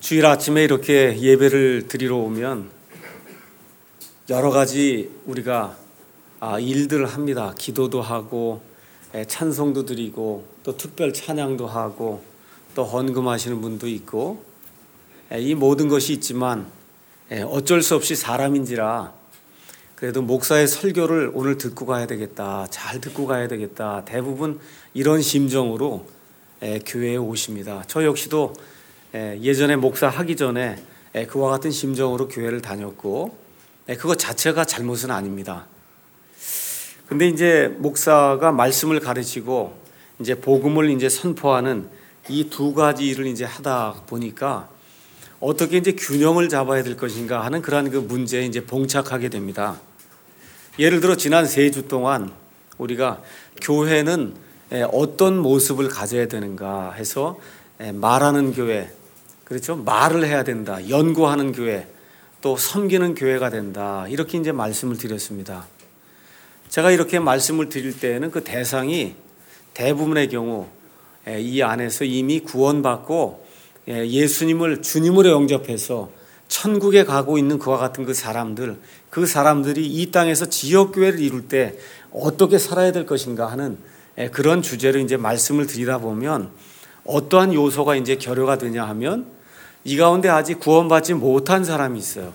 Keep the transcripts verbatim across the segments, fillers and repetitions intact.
주일 아침에 이렇게 예배를 드리러 오면 여러 가지 우리가 일들을 합니다. 기도도 하고 찬송도 드리고 또 특별 찬양도 하고 또 헌금하시는 분도 있고 이 모든 것이 있지만 어쩔 수 없이 사람인지라 그래도 목사의 설교를 오늘 듣고 가야 되겠다, 잘 듣고 가야 되겠다, 대부분 이런 심정으로 교회에 오십니다. 저 역시도 예전에 목사 하기 전에 그와 같은 심정으로 교회를 다녔고 그것 자체가 잘못은 아닙니다. 근데 이제 목사가 말씀을 가르치고 이제 복음을 이제 선포하는 이 두 가지 일을 이제 하다 보니까 어떻게 이제 균형을 잡아야 될 것인가 하는 그러한 그 문제에 이제 봉착하게 됩니다. 예를 들어 지난 세 주 동안 우리가 교회는 어떤 모습을 가져야 되는가 해서 말하는 교회, 그렇죠? 말을 해야 된다. 연구하는 교회, 또 섬기는 교회가 된다. 이렇게 이제 말씀을 드렸습니다. 제가 이렇게 말씀을 드릴 때에는 그 대상이 대부분의 경우 이 안에서 이미 구원받고 예수님을 주님으로 영접해서 천국에 가고 있는 그와 같은 그 사람들, 그 사람들이 이 땅에서 지역교회를 이룰 때 어떻게 살아야 될 것인가 하는 그런 주제로 이제 말씀을 드리다 보면 어떠한 요소가 이제 결여가 되냐 하면 이 가운데 아직 구원받지 못한 사람이 있어요.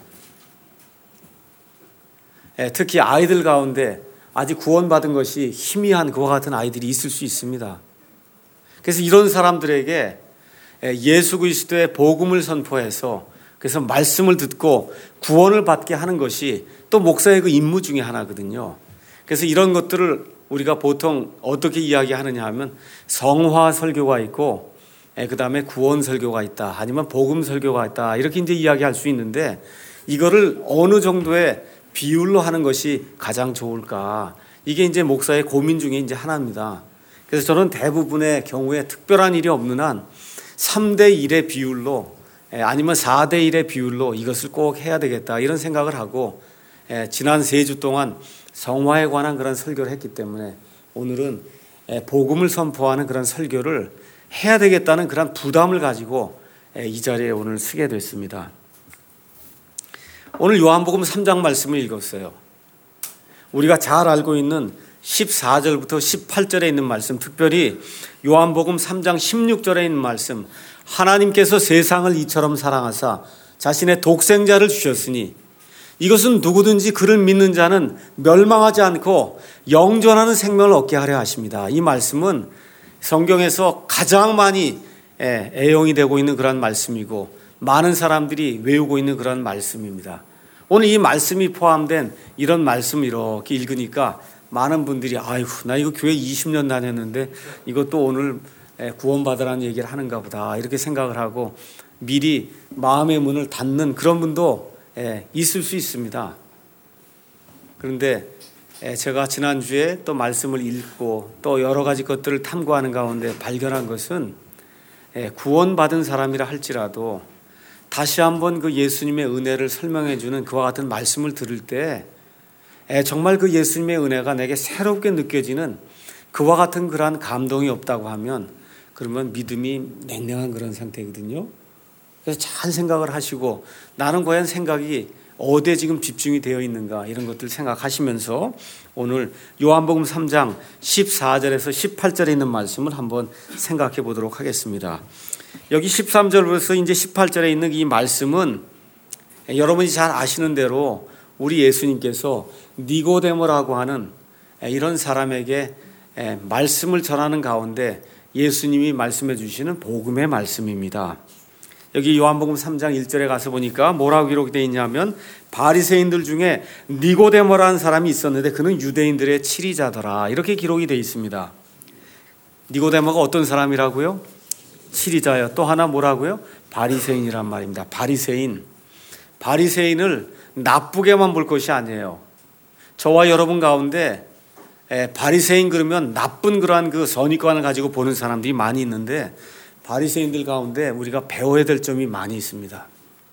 특히 아이들 가운데 아직 구원받은 것이 희미한 그와 같은 아이들이 있을 수 있습니다. 그래서 이런 사람들에게 예수 그리스도의 복음을 선포해서 그래서 말씀을 듣고 구원을 받게 하는 것이 또 목사의 그 임무 중에 하나거든요. 그래서 이런 것들을 우리가 보통 어떻게 이야기하느냐 하면 성화 설교가 있고 그 다음에 구원 설교가 있다, 아니면 복음 설교가 있다, 이렇게 이제 이야기할 수 있는데 이거를 어느 정도의 비율로 하는 것이 가장 좋을까? 이게 이제 목사의 고민 중에 이제 하나입니다. 그래서 저는 대부분의 경우에 특별한 일이 없는 한 삼 대 일의 비율로 아니면 사 대 일의 비율로 이것을 꼭 해야 되겠다 이런 생각을 하고 지난 세 주 동안 성화에 관한 그런 설교를 했기 때문에 오늘은 복음을 선포하는 그런 설교를 해야 되겠다는 그런 부담을 가지고 이 자리에 오늘 서게 됐습니다. 오늘 요한복음 삼 장 말씀을 읽었어요. 우리가 잘 알고 있는 십사 절부터 십팔 절에 있는 말씀, 특별히 요한복음 삼 장 십육 절에 있는 말씀, 하나님께서 세상을 이처럼 사랑하사 자신의 독생자를 주셨으니 이것은 누구든지 그를 믿는 자는 멸망하지 않고 영존하는 생명을 얻게 하려 하십니다. 이 말씀은 성경에서 가장 많이 애용이 되고 있는 그런 말씀이고 많은 사람들이 외우고 있는 그런 말씀입니다. 오늘 이 말씀이 포함된 이런 말씀을 이렇게 읽으니까 많은 분들이 아이고 나 이거 교회 이십 년 다녔는데 이것도 오늘 구원받으라는 얘기를 하는가 보다 이렇게 생각을 하고 미리 마음의 문을 닫는 그런 분도 있을 수 있습니다. 그런데 제가 지난주에 또 말씀을 읽고 또 여러 가지 것들을 탐구하는 가운데 발견한 것은 구원받은 사람이라 할지라도 다시 한번 그 예수님의 은혜를 설명해 주는 그와 같은 말씀을 들을 때 정말 그 예수님의 은혜가 내게 새롭게 느껴지는 그와 같은 그러한 감동이 없다고 하면 그러면 믿음이 냉랭한 그런 상태거든요. 그래서 잘 생각을 하시고 나는 과연 생각이 어디에 지금 집중이 되어 있는가 이런 것들 생각하시면서 오늘 요한복음 삼 장 십사 절에서 십팔 절에 있는 말씀을 한번 생각해 보도록 하겠습니다. 여기 십삼 절부터 이제 십팔 절에 있는 이 말씀은 여러분이 잘 아시는 대로 우리 예수님께서 니고데모라고 하는 이런 사람에게 말씀을 전하는 가운데 예수님이 말씀해 주시는 복음의 말씀입니다. 여기 요한복음 삼 장 일 절에 가서 보니까 뭐라고 기록되어 있냐면 바리새인들 중에 니고데모라는 사람이 있었는데 그는 유대인들의 치리자더라 이렇게 기록이 되어 있습니다. 니고데모가 어떤 사람이라고요? 치리자요. 또 하나 뭐라고요? 바리새인이란 말입니다. 바리새인. 바리새인을 나쁘게만 볼 것이 아니에요. 저와 여러분 가운데 바리새인 그러면 나쁜 그러한 그 선입관을 가지고 보는 사람들이 많이 있는데 바리새인들 가운데 우리가 배워야 될 점이 많이 있습니다.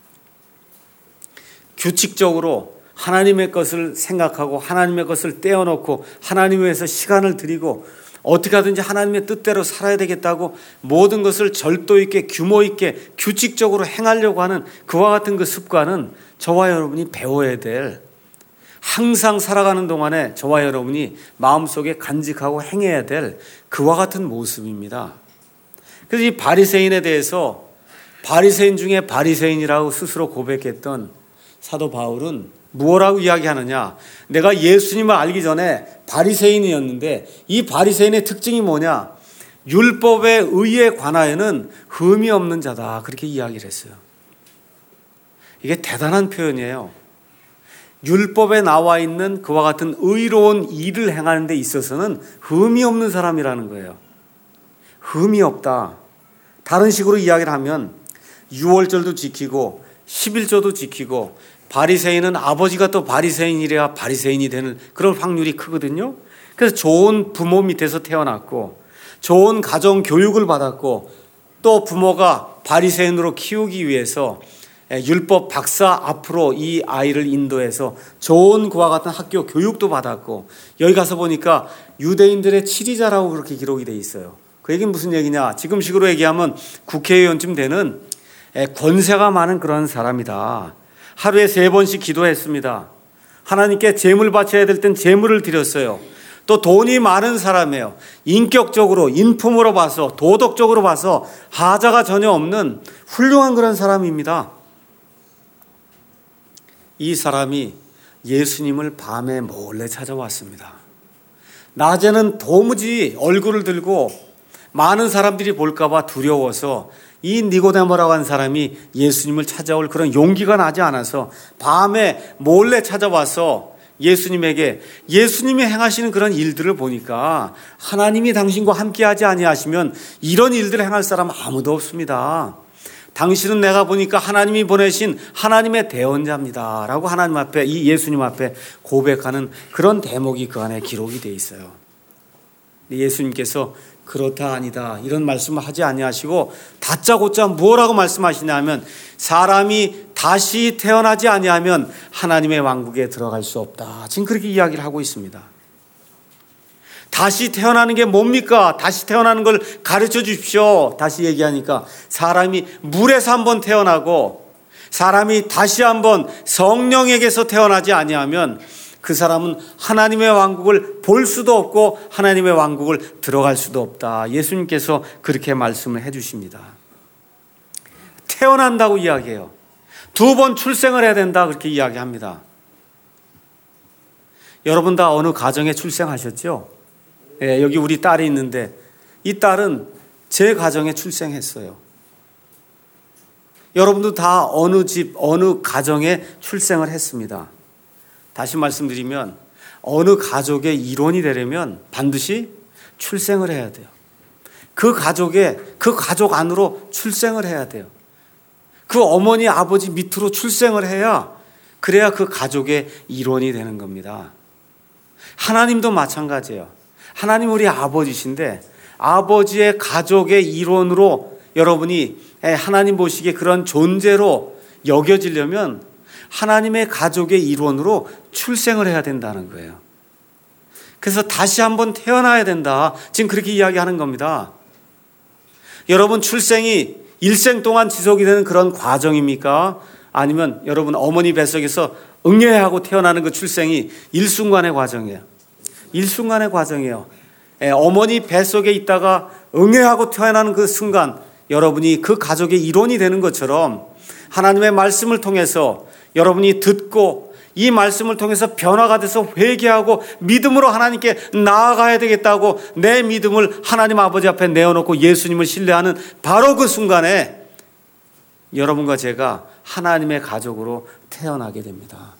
규칙적으로 하나님의 것을 생각하고 하나님의 것을 떼어놓고 하나님을 위해서 시간을 드리고 어떻게 하든지 하나님의 뜻대로 살아야 되겠다고 모든 것을 절도 있게 규모 있게 규칙적으로 행하려고 하는 그와 같은 그 습관은 저와 여러분이 배워야 될, 항상 살아가는 동안에 저와 여러분이 마음속에 간직하고 행해야 될 그와 같은 모습입니다. 그래서 이 바리새인에 대해서 바리새인 중에 바리새인이라고 스스로 고백했던 사도 바울은 무엇라고 이야기하느냐? 내가 예수님을 알기 전에 바리새인이었는데 이 바리새인의 특징이 뭐냐? 율법의 의에 관하여는 흠이 없는 자다. 그렇게 이야기를 했어요. 이게 대단한 표현이에요. 율법에 나와 있는 그와 같은 의로운 일을 행하는 데 있어서는 흠이 없는 사람이라는 거예요. 흠이 없다. 다른 식으로 이야기를 하면 유월절도 지키고 십일조도 지키고, 바리새인은 아버지가 또 바리새인이래야 바리새인이 되는 그런 확률이 크거든요. 그래서 좋은 부모 밑에서 태어났고 좋은 가정 교육을 받았고 또 부모가 바리새인으로 키우기 위해서 율법 박사 앞으로 이 아이를 인도해서 좋은 그와 같은 학교 교육도 받았고, 여기 가서 보니까 유대인들의 치리자라고 그렇게 기록이 돼 있어요. 그 얘기는 무슨 얘기냐? 지금식으로 얘기하면 국회의원쯤 되는 권세가 많은 그런 사람이다. 하루에 세 번씩 기도했습니다. 하나님께 제물 바쳐야 될 땐 제물을 드렸어요. 또 돈이 많은 사람이에요. 인격적으로, 인품으로 봐서, 도덕적으로 봐서 하자가 전혀 없는 훌륭한 그런 사람입니다. 이 사람이 예수님을 밤에 몰래 찾아왔습니다. 낮에는 도무지 얼굴을 들고 많은 사람들이 볼까 봐 두려워서 이 니고데모라고 하는 사람이 예수님을 찾아올 그런 용기가 나지 않아서 밤에 몰래 찾아와서 예수님에게, 예수님이 행하시는 그런 일들을 보니까 하나님이 당신과 함께하지 아니하시면 이런 일들을 행할 사람 아무도 없습니다. 당신은 내가 보니까 하나님이 보내신 하나님의 대언자입니다 라고 하나님 앞에, 이 예수님 앞에 고백하는 그런 대목이 그 안에 기록이 되어 있어요. 예수님께서 그렇다 아니다 이런 말씀을 하지 아니하시고 다짜고짜 뭐라고 말씀하시냐면, 사람이 다시 태어나지 아니하면 하나님의 왕국에 들어갈 수 없다. 지금 그렇게 이야기를 하고 있습니다. 다시 태어나는 게 뭡니까? 다시 태어나는 걸 가르쳐 주십시오. 다시 얘기하니까 사람이 물에서 한번 태어나고 사람이 다시 한번 성령에게서 태어나지 아니하면 그 사람은 하나님의 왕국을 볼 수도 없고 하나님의 왕국을 들어갈 수도 없다. 예수님께서 그렇게 말씀을 해 주십니다. 태어난다고 이야기해요. 두 번 출생을 해야 된다 그렇게 이야기합니다. 여러분 다 어느 가정에 출생하셨죠? 예, 여기 우리 딸이 있는데 이 딸은 제 가정에 출생했어요. 여러분도 다 어느 집, 어느 가정에 출생을 했습니다. 다시 말씀드리면 어느 가족의 일원이 되려면 반드시 출생을 해야 돼요. 그 가족의, 그 가족 안으로 출생을 해야 돼요. 그 어머니, 아버지 밑으로 출생을 해야, 그래야 그 가족의 일원이 되는 겁니다. 하나님도 마찬가지예요. 하나님 우리 아버지신데 아버지의 가족의 일원으로 여러분이 하나님 보시기에 그런 존재로 여겨지려면 하나님의 가족의 일원으로 출생을 해야 된다는 거예요. 그래서 다시 한번 태어나야 된다. 지금 그렇게 이야기하는 겁니다. 여러분 출생이 일생 동안 지속이 되는 그런 과정입니까? 아니면 여러분 어머니 뱃속에서 응애하고 태어나는 그 출생이 일순간의 과정이에요. 일순간의 과정이에요. 어머니 뱃속에 있다가 응애하고 태어나는 그 순간 여러분이 그 가족의 일원이 되는 것처럼 하나님의 말씀을 통해서 여러분이 듣고 이 말씀을 통해서 변화가 돼서 회개하고 믿음으로 하나님께 나아가야 되겠다고 내 믿음을 하나님 아버지 앞에 내어놓고 예수님을 신뢰하는 바로 그 순간에 여러분과 제가 하나님의 가족으로 태어나게 됩니다.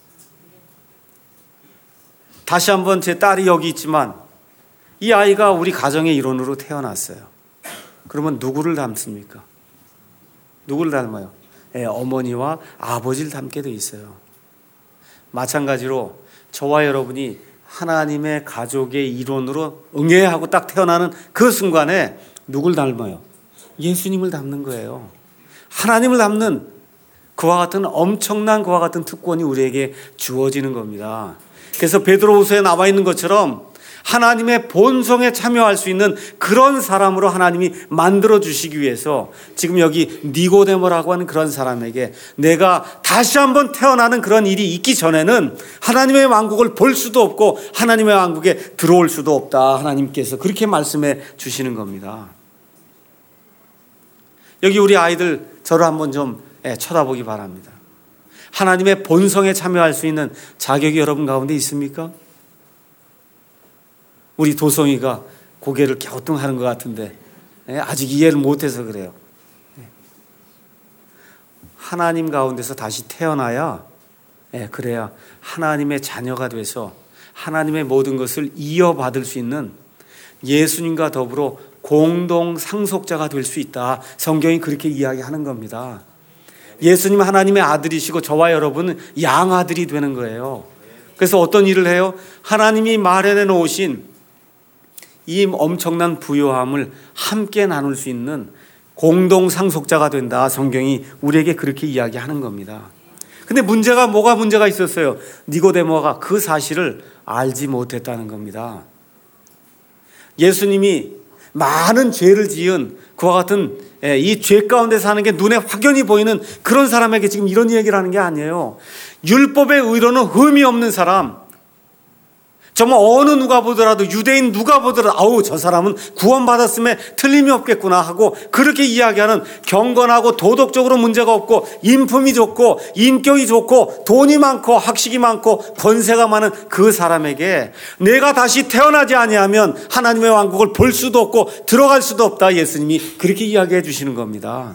다시 한번 제 딸이 여기 있지만 이 아이가 우리 가정의 일원으로 태어났어요. 그러면 누구를 닮습니까? 누구를 닮아요? 예, 어머니와 아버지를 닮게 돼 있어요. 마찬가지로 저와 여러분이 하나님의 가족의 일원으로 응애하고 딱 태어나는 그 순간에 누굴 닮아요? 예수님을 닮는 거예요. 하나님을 닮는 그와 같은 엄청난 그와 같은 특권이 우리에게 주어지는 겁니다. 그래서 베드로후서에 나와 있는 것처럼 하나님의 본성에 참여할 수 있는 그런 사람으로 하나님이 만들어 주시기 위해서 지금 여기 니고데모라고 하는 그런 사람에게 내가 다시 한번 태어나는 그런 일이 있기 전에는 하나님의 왕국을 볼 수도 없고 하나님의 왕국에 들어올 수도 없다. 하나님께서 그렇게 말씀해 주시는 겁니다. 여기 우리 아이들 저를 한번 좀 쳐다보기 바랍니다. 하나님의 본성에 참여할 수 있는 자격이 여러분 가운데 있습니까? 우리 도성이가 고개를 갸우뚱하는 것 같은데 아직 이해를 못해서 그래요. 하나님 가운데서 다시 태어나야 그래야 하나님의 자녀가 돼서 하나님의 모든 것을 이어받을 수 있는 예수님과 더불어 공동 상속자가 될 수 있다. 성경이 그렇게 이야기하는 겁니다. 예수님 하나님의 아들이시고 저와 여러분은 양아들이 되는 거예요. 그래서 어떤 일을 해요? 하나님이 마련해 놓으신 이 엄청난 부요함을 함께 나눌 수 있는 공동 상속자가 된다. 성경이 우리에게 그렇게 이야기하는 겁니다. 근데 문제가 뭐가 문제가 있었어요? 니고데모가 그 사실을 알지 못했다는 겁니다. 예수님이 많은 죄를 지은 그와 같은 이 죄 가운데 사는 게 눈에 확연히 보이는 그런 사람에게 지금 이런 얘기를 하는 게 아니에요. 율법의 의로는 흠이 없는 사람, 정말 어느 누가 보더라도 유대인 누가 보더라도 아우 저 사람은 구원받았음에 틀림이 없겠구나 하고 그렇게 이야기하는 경건하고 도덕적으로 문제가 없고 인품이 좋고 인격이 좋고 돈이 많고 학식이 많고 권세가 많은 그 사람에게 내가 다시 태어나지 아니하면 하나님의 왕국을 볼 수도 없고 들어갈 수도 없다. 예수님이 그렇게 이야기해 주시는 겁니다.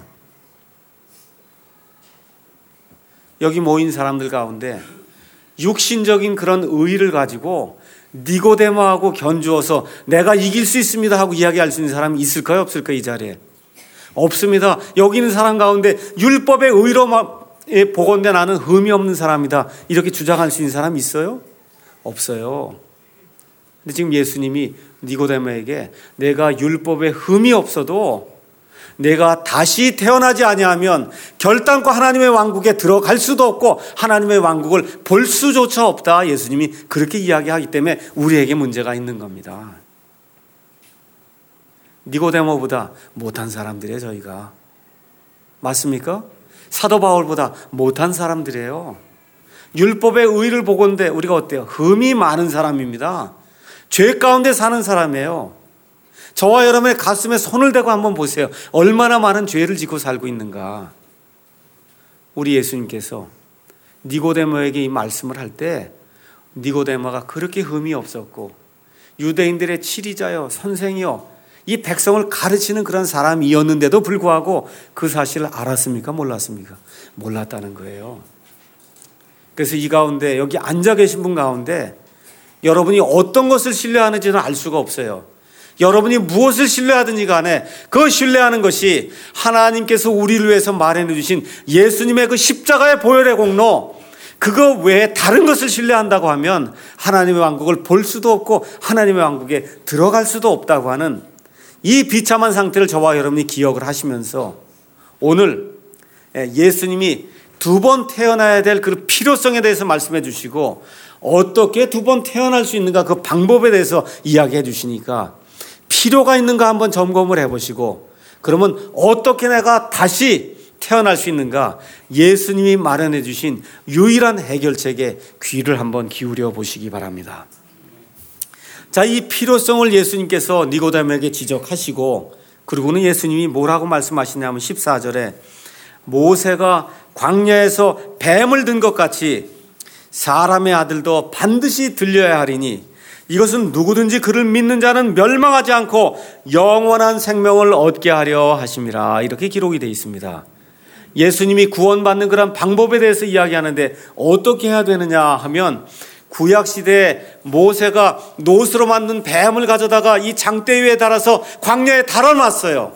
여기 모인 사람들 가운데 육신적인 그런 의의를 가지고 니고데모하고 견주어서 내가 이길 수 있습니다 하고 이야기할 수 있는 사람이 있을까요? 없을까요? 이 자리에 없습니다. 여기 있는 사람 가운데 율법의 의로 보건대 나는 흠이 없는 사람이다 이렇게 주장할 수 있는 사람이 있어요? 없어요. 근데 지금 예수님이 니고데모에게 내가 율법에 흠이 없어도 내가 다시 태어나지 아니하면 결단코 하나님의 왕국에 들어갈 수도 없고 하나님의 왕국을 볼 수조차 없다. 예수님이 그렇게 이야기하기 때문에 우리에게 문제가 있는 겁니다. 니고데모보다 못한 사람들이에요. 저희가 맞습니까? 사도 바울보다 못한 사람들이에요. 율법의 의를 보건대 우리가 어때요? 흠이 많은 사람입니다. 죄 가운데 사는 사람이에요. 저와 여러분의 가슴에 손을 대고 한번 보세요. 얼마나 많은 죄를 짓고 살고 있는가. 우리 예수님께서 니고데모에게 이 말씀을 할 때 니고데모가 그렇게 흠이 없었고 유대인들의 치리자요 선생이요 이 백성을 가르치는 그런 사람이었는데도 불구하고 그 사실을 알았습니까? 몰랐습니까? 몰랐다는 거예요. 그래서 이 가운데 여기 앉아 계신 분 가운데 여러분이 어떤 것을 신뢰하는지는 알 수가 없어요. 여러분이 무엇을 신뢰하든지 간에 그 신뢰하는 것이 하나님께서 우리를 위해서 마련해 주신 예수님의 그 십자가의 보혈의 공로 그거 외에 다른 것을 신뢰한다고 하면 하나님의 왕국을 볼 수도 없고 하나님의 왕국에 들어갈 수도 없다고 하는 이 비참한 상태를 저와 여러분이 기억을 하시면서 오늘 예수님이 두 번 태어나야 될 그 필요성에 대해서 말씀해 주시고 어떻게 두 번 태어날 수 있는가 그 방법에 대해서 이야기해 주시니까 필요가 있는가 한번 점검을 해보시고 그러면 어떻게 내가 다시 태어날 수 있는가 예수님이 마련해 주신 유일한 해결책에 귀를 한번 기울여 보시기 바랍니다. 자, 이 필요성을 예수님께서 니고데모에게 지적하시고 그리고는 예수님이 뭐라고 말씀하시냐면 십사 절에 모세가 광야에서 뱀을 든 것 같이 사람의 아들도 반드시 들려야 하리니 이것은 누구든지 그를 믿는 자는 멸망하지 않고 영원한 생명을 얻게 하려 하심이라. 이렇게 기록이 되어 있습니다. 예수님이 구원받는 그런 방법에 대해서 이야기하는데 어떻게 해야 되느냐 하면 구약시대에 모세가 노스로 만든 뱀을 가져다가 이 장대 위에 달아서 광야에 달아놨어요.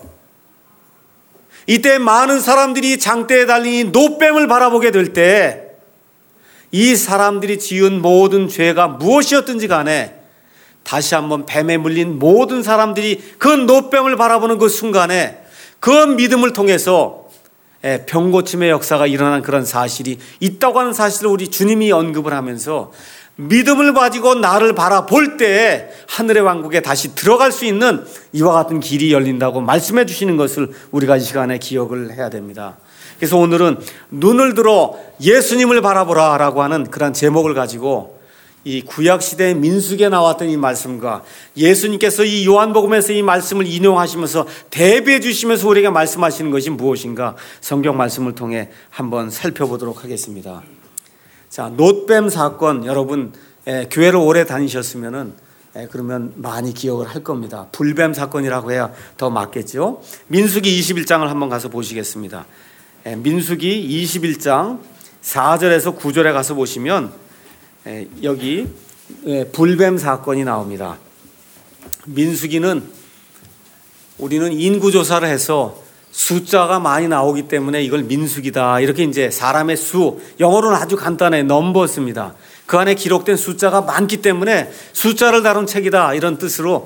이때 많은 사람들이 장대에 달린 이 노뱀을 바라보게 될 때 이 사람들이 지은 모든 죄가 무엇이었든지 간에 다시 한번 뱀에 물린 모든 사람들이 그 노뱀을 바라보는 그 순간에 그 믿음을 통해서 병고침의 역사가 일어난 그런 사실이 있다고 하는 사실을 우리 주님이 언급을 하면서 믿음을 가지고 나를 바라볼 때 하늘의 왕국에 다시 들어갈 수 있는 이와 같은 길이 열린다고 말씀해 주시는 것을 우리가 이 시간에 기억을 해야 됩니다. 그래서 오늘은 눈을 들어 예수님을 바라보라 라고 하는 그런 제목을 가지고 이 구약시대의 민수기에 나왔던 이 말씀과 예수님께서 이 요한복음에서 이 말씀을 인용하시면서 대비해 주시면서 우리에게 말씀하시는 것이 무엇인가 성경 말씀을 통해 한번 살펴보도록 하겠습니다. 자, 놋뱀 사건, 여러분 에, 교회를 오래 다니셨으면은 에, 그러면 많이 기억을 할 겁니다. 불뱀 사건이라고 해야 더 맞겠죠. 민수기 이십일 장을 한번 가서 보시겠습니다. 에, 민수기 이십일 장 사 절에서 구 절에 가서 보시면 에, 여기 에, 불뱀 사건이 나옵니다. 민수기는 우리는 인구조사를 해서 숫자가 많이 나오기 때문에 이걸 민수기다 이렇게 이제 사람의 수, 영어로는 아주 간단해 넘버스입니다. 그 안에 기록된 숫자가 많기 때문에 숫자를 다룬 책이다 이런 뜻으로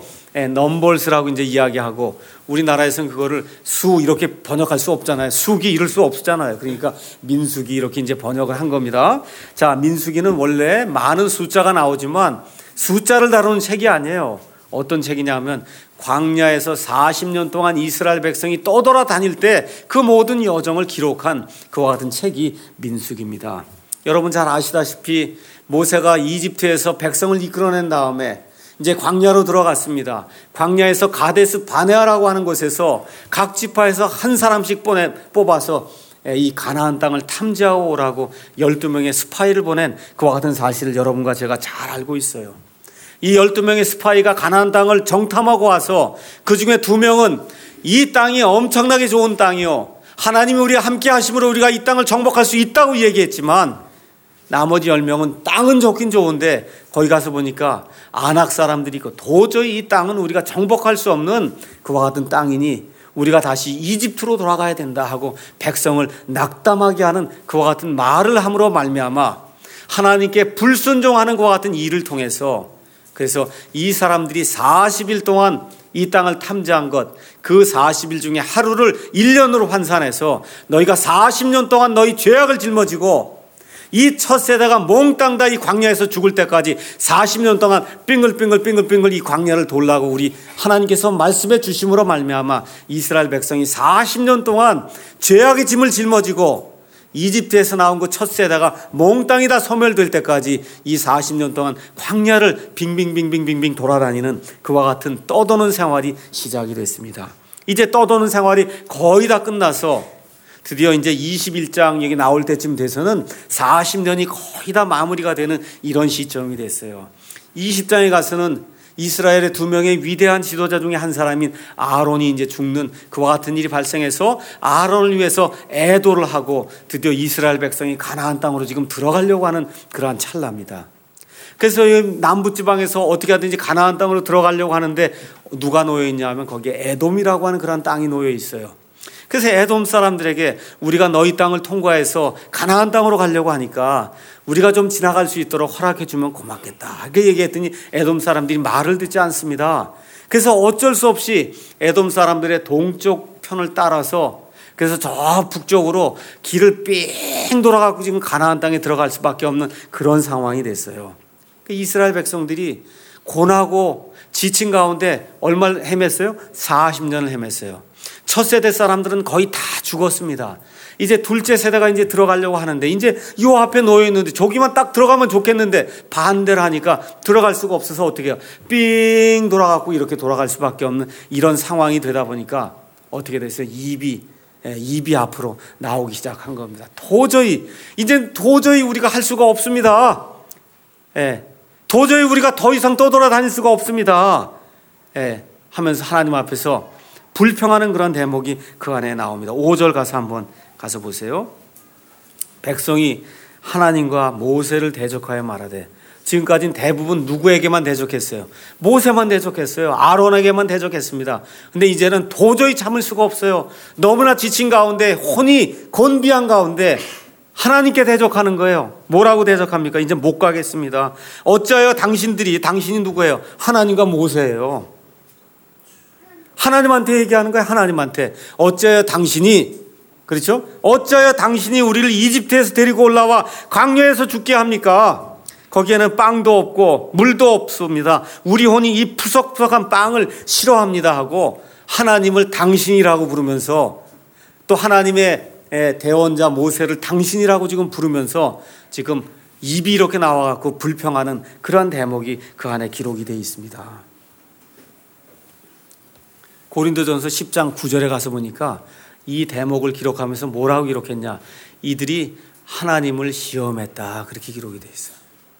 넘버스라고 이제 이야기하고, 우리나라에서는 그거를 수 이렇게 번역할 수 없잖아요. 수기 이럴 수 없잖아요. 그러니까 민수기 이렇게 이제 번역을 한 겁니다. 자, 민수기는 원래 많은 숫자가 나오지만 숫자를 다루는 책이 아니에요. 어떤 책이냐면 광야에서 사십 년 동안 이스라엘 백성이 떠돌아다닐 때 그 모든 여정을 기록한 그와 같은 책이 민수기입니다. 여러분 잘 아시다시피 모세가 이집트에서 백성을 이끌어낸 다음에 이제 광야로 들어갔습니다. 광야에서 가데스 바네아라고 하는 곳에서 각 지파에서 한 사람씩 보내, 뽑아서 이 가나안 땅을 탐지하고 오라고 열두 명의 스파이를 보낸 그와 같은 사실을 여러분과 제가 잘 알고 있어요. 이 열두 명의 스파이가 가나안 땅을 정탐하고 와서 그 중에 두 명은 이 땅이 엄청나게 좋은 땅이요, 하나님이 우리와 함께 하심으로 우리가 이 땅을 정복할 수 있다고 얘기했지만, 나머지 열 명은 땅은 좋긴 좋은데 거기 가서 보니까 아낙 사람들이 있고 도저히 이 땅은 우리가 정복할 수 없는 그와 같은 땅이니 우리가 다시 이집트로 돌아가야 된다 하고 백성을 낙담하게 하는 그와 같은 말을 함으로 말미암아 하나님께 불순종하는 그와 같은 일을 통해서, 그래서 이 사람들이 사십 일 동안 이 땅을 탐지한 것, 그 사십 일 중에 하루를 일 년으로 환산해서 너희가 사십 년 동안 너희 죄악을 짊어지고 이 첫 세대가 몽땅 다 이 광야에서 죽을 때까지 사십 년 동안 빙글빙글 빙글빙글 이 광야를 돌라고 우리 하나님께서 말씀해 주심으로 말미암아 이스라엘 백성이 사십 년 동안 죄악의 짐을 짊어지고 이집트에서 나온 그 첫 세대가 몽땅이 다 소멸될 때까지 이 사십 년 동안 광야를 빙빙빙빙빙빙 돌아다니는 그와 같은 떠도는 생활이 시작이 됐습니다. 이제 떠도는 생활이 거의 다 끝나서 드디어 이제 이십일 장 여기 나올 때쯤 돼서는 사십 년이 거의 다 마무리가 되는 이런 시점이 됐어요. 이십 장에 가서는 이스라엘의 두 명의 위대한 지도자 중에 한 사람인 아론이 이제 죽는 그와 같은 일이 발생해서 아론을 위해서 애도를 하고 드디어 이스라엘 백성이 가나안 땅으로 지금 들어가려고 하는 그러한 찰나입니다. 그래서 남부지방에서 어떻게 하든지 가나안 땅으로 들어가려고 하는데 누가 놓여 있냐 하면 거기에 에돔이라고 하는 그런 땅이 놓여 있어요. 그래서 에돔 사람들에게 우리가 너희 땅을 통과해서 가나안 땅으로 가려고 하니까 우리가 좀 지나갈 수 있도록 허락해 주면 고맙겠다 이렇게 얘기했더니 에돔 사람들이 말을 듣지 않습니다. 그래서 어쩔 수 없이 에돔 사람들의 동쪽 편을 따라서 그래서 저 북쪽으로 길을 삥 돌아가고 지금 가나안 땅에 들어갈 수밖에 없는 그런 상황이 됐어요. 이스라엘 백성들이 고나고 지친 가운데 얼마를 헤맸어요? 사십 년을 헤맸어요. 첫 세대 사람들은 거의 다 죽었습니다. 이제 둘째 세대가 이제 들어가려고 하는데 이제 요 앞에 놓여 있는데 저기만 딱 들어가면 좋겠는데 반대를 하니까 들어갈 수가 없어서 어떻게 해요? 삥 돌아가고 이렇게 돌아갈 수밖에 없는 이런 상황이 되다 보니까 어떻게 됐어요? 입이 입이 앞으로 나오기 시작한 겁니다. 도저히 이제 도저히 우리가 할 수가 없습니다. 예, 도저히 우리가 더 이상 떠돌아다닐 수가 없습니다. 예, 하면서 하나님 앞에서 불평하는 그런 대목이 그 안에 나옵니다. 오 절 가서 한번 가서 보세요. 백성이 하나님과 모세를 대적하여 말하되, 지금까지는 대부분 누구에게만 대적했어요? 모세만 대적했어요. 아론에게만 대적했습니다. 근데 이제는 도저히 참을 수가 없어요. 너무나 지친 가운데 혼이 곤비한 가운데 하나님께 대적하는 거예요. 뭐라고 대적합니까? 이제 못 가겠습니다. 어찌하여 당신들이, 당신이 누구예요? 하나님과 모세예요. 하나님한테 얘기하는 거예요. 하나님한테. 어찌하여 당신이, 그렇죠? 어찌하여 당신이 우리를 이집트에서 데리고 올라와 광야에서 죽게 합니까? 거기에는 빵도 없고 물도 없습니다. 우리 혼이 이 푸석푸석한 빵을 싫어합니다 하고 하나님을 당신이라고 부르면서 또 하나님의 대언자 모세를 당신이라고 지금 부르면서 지금 입이 이렇게 나와갖고 불평하는 그러한 대목이 그 안에 기록이 되어 있습니다. 고린도전서 십 장 구 절에 가서 보니까 이 대목을 기록하면서 뭐라고 기록했냐? 이들이 하나님을 시험했다. 그렇게 기록이 되어 있어요.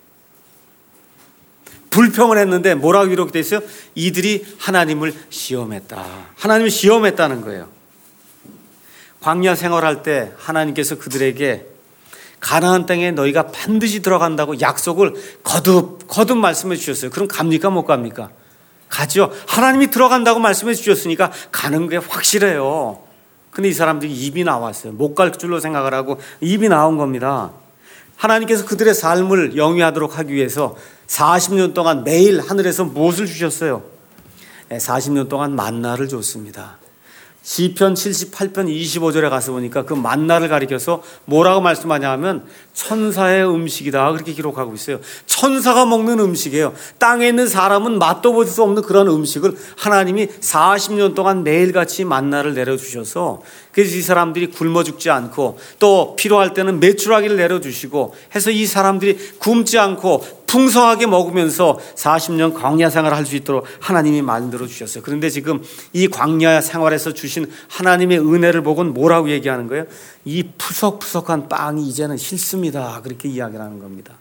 불평을 했는데 뭐라고 기록이 되어 있어요? 이들이 하나님을 시험했다. 하나님을 시험했다는 거예요. 광야 생활할 때 하나님께서 그들에게 가나안 땅에 너희가 반드시 들어간다고 약속을 거듭 거듭 말씀해 주셨어요. 그럼 갑니까 못 갑니까? 가죠. 하나님이 들어간다고 말씀해 주셨으니까 가는 게 확실해요. 근데 이 사람들이 입이 나왔어요. 못 갈 줄로 생각을 하고 입이 나온 겁니다. 하나님께서 그들의 삶을 영위하도록 하기 위해서 사십 년 동안 매일 하늘에서 무엇을 주셨어요? 사십 년 동안 만나를 줬습니다. 시편 칠십팔 편 이십오 절에 가서 보니까 그 만나를 가리켜서 뭐라고 말씀하냐 하면 천사의 음식이다 그렇게 기록하고 있어요. 천사가 먹는 음식이에요. 땅에 있는 사람은 맛도 볼 수 없는 그런 음식을 하나님이 사십 년 동안 매일같이 만나를 내려주셔서 그래서 이 사람들이 굶어 죽지 않고 또 필요할 때는 메추라기를 내려주시고 해서 이 사람들이 굶지 않고 풍성하게 먹으면서 사십 년 광야 생활을 할 수 있도록 하나님이 만들어 주셨어요. 그런데 지금 이 광야 생활에서 주신 하나님의 은혜를 보고는 뭐라고 얘기하는 거예요? 이 푸석푸석한 빵이 이제는 싫습니다. 그렇게 이야기를 하는 겁니다.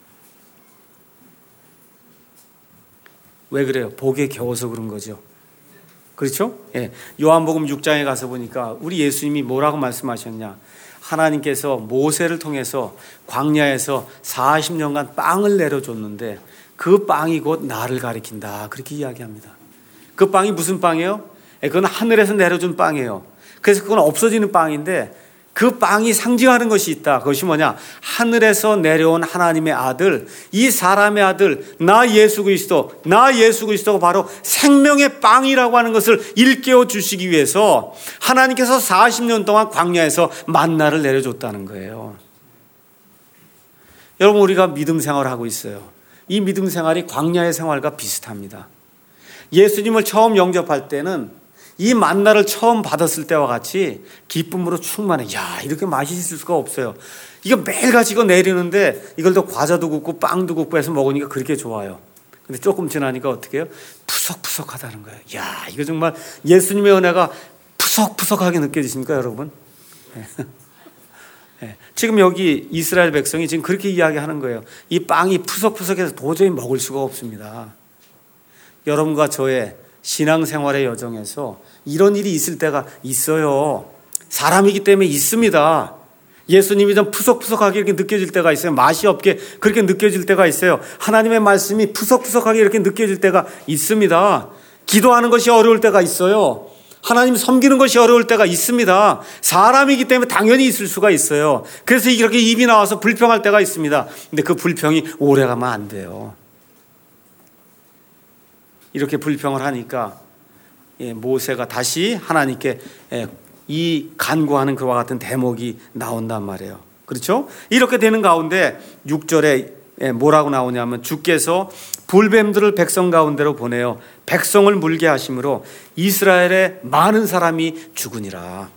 왜 그래요? 복에 겨워서 그런 거죠. 그렇죠? 예. 요한복음 육 장에 가서 보니까 우리 예수님이 뭐라고 말씀하셨냐? 하나님께서 모세를 통해서 광야에서 사십 년간 빵을 내려줬는데 그 빵이 곧 나를 가리킨다. 그렇게 이야기합니다. 그 빵이 무슨 빵이에요? 그건 하늘에서 내려준 빵이에요. 그래서 그건 없어지는 빵인데 그 빵이 상징하는 것이 있다. 그것이 뭐냐? 하늘에서 내려온 하나님의 아들, 이 사람의 아들, 나 예수 그리스도, 나 예수 그리스도가 바로 생명의 빵이라고 하는 것을 일깨워 주시기 위해서 하나님께서 사십 년 동안 광야에서 만나를 내려줬다는 거예요. 여러분, 우리가 믿음 생활을 하고 있어요. 이 믿음 생활이 광야의 생활과 비슷합니다. 예수님을 처음 영접할 때는 이 만나를 처음 받았을 때와 같이 기쁨으로 충만해. 야, 이렇게 맛있을 수가 없어요. 이거 매일같이 이거 내리는데 이걸 또 과자도 굽고 빵도 굽고 해서 먹으니까 그렇게 좋아요. 근데 조금 지나니까 어떻게 해요? 푸석푸석하다는 거예요. 야, 이거 정말 예수님의 은혜가 푸석푸석하게 느껴지십니까, 여러분? 네. 네. 지금 여기 이스라엘 백성이 지금 그렇게 이야기하는 거예요. 이 빵이 푸석푸석해서 도저히 먹을 수가 없습니다. 여러분과 저의 신앙생활의 여정에서 이런 일이 있을 때가 있어요. 사람이기 때문에 있습니다. 예수님이 좀 푸석푸석하게 이렇게 느껴질 때가 있어요. 맛이 없게 그렇게 느껴질 때가 있어요. 하나님의 말씀이 푸석푸석하게 이렇게 느껴질 때가 있습니다. 기도하는 것이 어려울 때가 있어요. 하나님 섬기는 것이 어려울 때가 있습니다. 사람이기 때문에 당연히 있을 수가 있어요. 그래서 이렇게 입이 나와서 불평할 때가 있습니다. 근데 그 불평이 오래가면 안 돼요. 이렇게 불평을 하니까 모세가 다시 하나님께 이 간구하는 그와 같은 대목이 나온단 말이에요. 그렇죠? 이렇게 되는 가운데 육 절에 뭐라고 나오냐면 주께서 불뱀들을 백성 가운데로 보내어 백성을 물게 하심으로 이스라엘의 많은 사람이 죽으니라.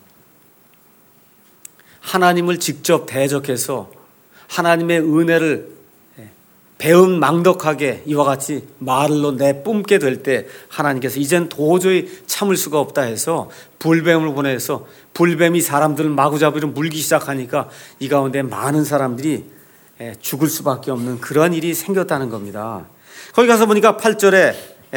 하나님을 직접 대적해서 하나님의 은혜를 배은 망덕하게 이와 같이 말로 내뿜게 될 때 하나님께서 이젠 도저히 참을 수가 없다 해서 불뱀을 보내서 불뱀이 사람들을 마구잡이로 물기 시작하니까 이 가운데 많은 사람들이 죽을 수밖에 없는 그런 일이 생겼다는 겁니다. 거기 가서 보니까 팔 절에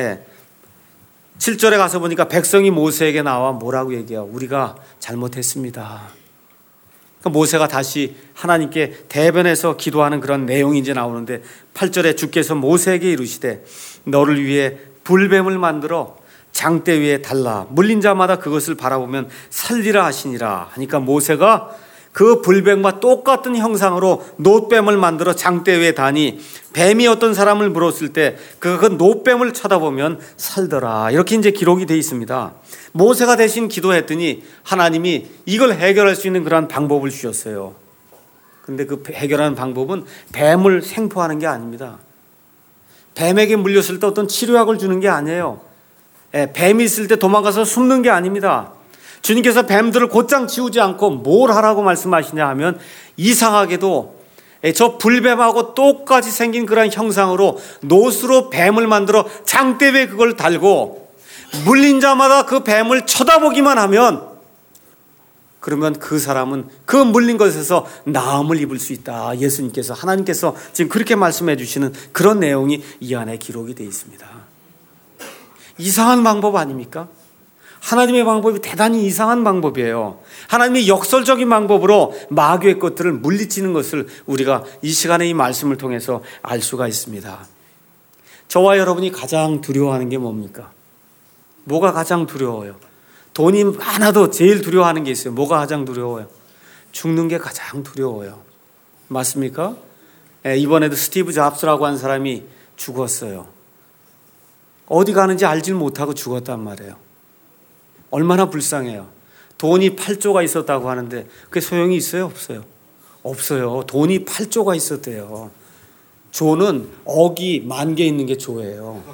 칠 절에 가서 보니까 백성이 모세에게 나와 뭐라고 얘기해요? 우리가 잘못했습니다. 모세가 다시 하나님께 대변해서 기도하는 그런 내용이 이제 나오는데 팔 절에 주께서 모세에게 이르시되 너를 위해 불뱀을 만들어 장대 위에 달라 물린 자마다 그것을 바라보면 살리라 하시니라 하니까 모세가 그 불뱀과 똑같은 형상으로 놋뱀을 만들어 장대 위에 다니 뱀이 어떤 사람을 물었을 때 그 놋뱀을 쳐다보면 살더라. 이렇게 이제 기록이 되어 있습니다. 모세가 대신 기도했더니 하나님이 이걸 해결할 수 있는 그런 방법을 주셨어요. 근데 그 해결하는 방법은 뱀을 생포하는 게 아닙니다. 뱀에게 물렸을 때 어떤 치료약을 주는 게 아니에요. 뱀이 있을 때 도망가서 숨는 게 아닙니다. 주님께서 뱀들을 곧장 지우지 않고 뭘 하라고 말씀하시냐 하면 이상하게도 저 불뱀하고 똑같이 생긴 그런 형상으로 노수로 뱀을 만들어 장대에 그걸 달고 물린 자마다 그 뱀을 쳐다보기만 하면 그러면 그 사람은 그 물린 것에서 나음을 입을 수 있다. 예수님께서 하나님께서 지금 그렇게 말씀해 주시는 그런 내용이 이 안에 기록이 되어 있습니다. 이상한 방법 아닙니까? 하나님의 방법이 대단히 이상한 방법이에요. 하나님의 역설적인 방법으로 마귀의 것들을 물리치는 것을 우리가 이 시간에 이 말씀을 통해서 알 수가 있습니다. 저와 여러분이 가장 두려워하는 게 뭡니까? 뭐가 가장 두려워요? 돈이 많아도 제일 두려워하는 게 있어요. 뭐가 가장 두려워요? 죽는 게 가장 두려워요. 맞습니까? 예, 이번에도 스티브 잡스라고 하는 사람이 죽었어요. 어디 가는지 알질 못하고 죽었단 말이에요. 얼마나 불쌍해요. 돈이 팔 조가 있었다고 하는데 그게 소용이 있어요? 없어요? 없어요. 돈이 팔 조가 있었대요. 조는 억이 만 개 있는 게 조예요.